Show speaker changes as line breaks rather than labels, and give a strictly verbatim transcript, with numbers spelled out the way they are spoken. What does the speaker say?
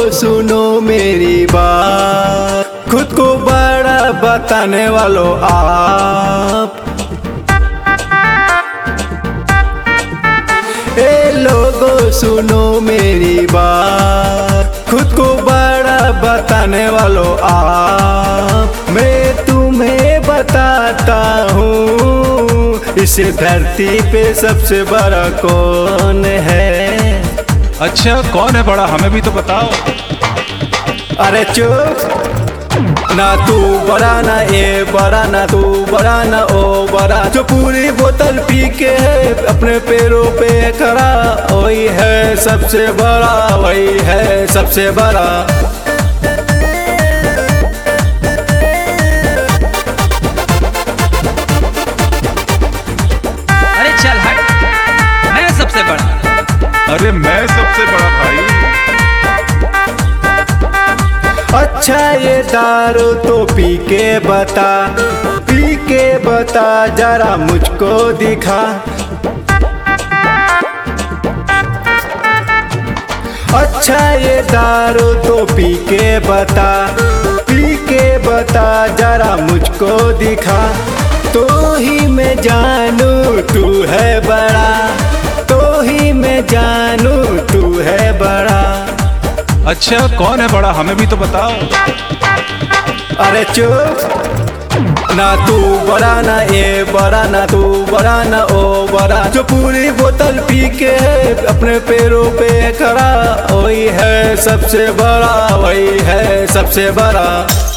सुनो मेरी बात, खुद को बड़ा बताने वालों आप। ए लोगों सुनो मेरी बात, खुद को बड़ा बताने वालों आप। मैं तुम्हें बताता हूँ इस धरती पे सबसे बड़ा कौन है।
अच्छा कौन है बड़ा, हमें भी तो बताओ।
अरे चुप, ना तू बड़ा ना ये बड़ा, ना तू बड़ा ना ओ बड़ा। जो पूरी बोतल पी के है अपने पैरों पे खड़ा, वही है सबसे बड़ा, वही है सबसे बड़ा।
अरे चल हट, मैं सबसे बड़ा।
अरे मैं सबसे बड़ा भाई।
अच्छा ये दारू तो पी के बता, पी के बता जरा मुझको दिखा। अच्छा ये दारू तो पी के बता, पी के बता जरा मुझको दिखा। तो ही मैं जानू तू है बड़ा, तो ही मैं जानू तू है बड़ा।
अच्छा कौन है बड़ा, हमें भी तो बताओ।
अरे चुप, ना तू बड़ा ना ये बड़ा, ना तू बड़ा ना ओ बड़ा। जो पूरी बोतल पी के है अपने पैरों पे खड़ा, वही है सबसे बड़ा, वही है सबसे बड़ा।